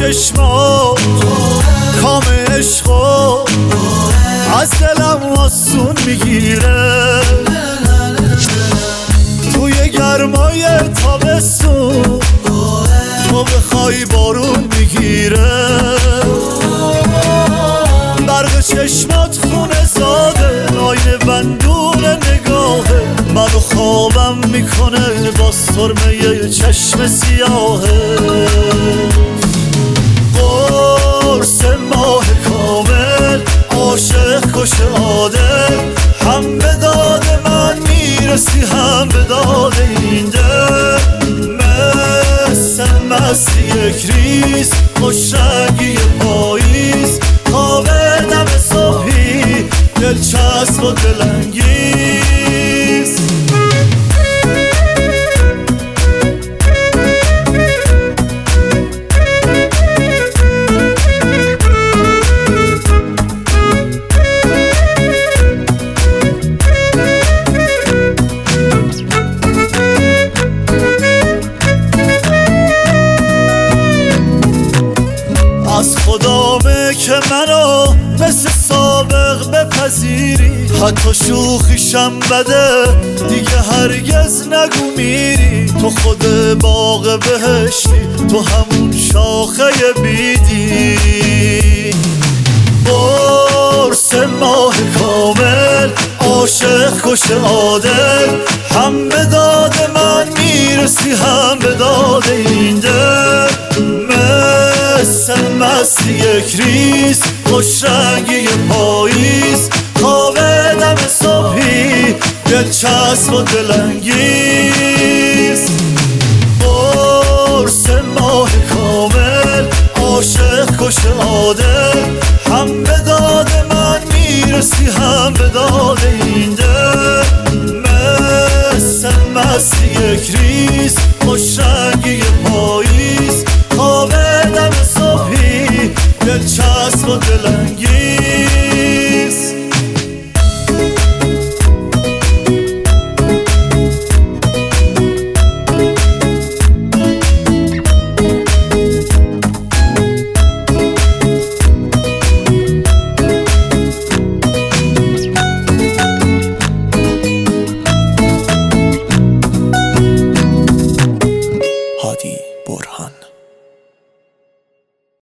چشمات کام عشقا از دلم آسون میگیره، توی گرمای تابستون تو بخوای بارون میگیره، برق چشمات خونه زاده آینه بندون نگاهه، منو خوابم میکنه با سرمه چشم سیاهه. قرص ماه کامل عاشق کش عادل، هم به داد من میرسی هم به داد این دل، مثل یک ریز خوش رنگی پاییز، خواب دم صبحی دلچسب و دلانگیز. از خدامه که منو مثل سابق بپذیری، حتی شوخیشم بده دیگه هرگز نگو میری، تو خود باغ بهشتی تو همون شاخه بیدی. قرص ماه کامل عاشق کش عادل، هم به داد من میرسی هم به داد این دل، مثل یک ریز خوش رنگی پاییز، خواب دم صبحی دلچسب و دلانگیز. قرص ماه کامل عاشق کش عادل، هم به داد من میرسی هم به داد این دل، مثل یک ریز خوش رنگی پاییز، خواب دم صبحی دلچسب و دلانگیز.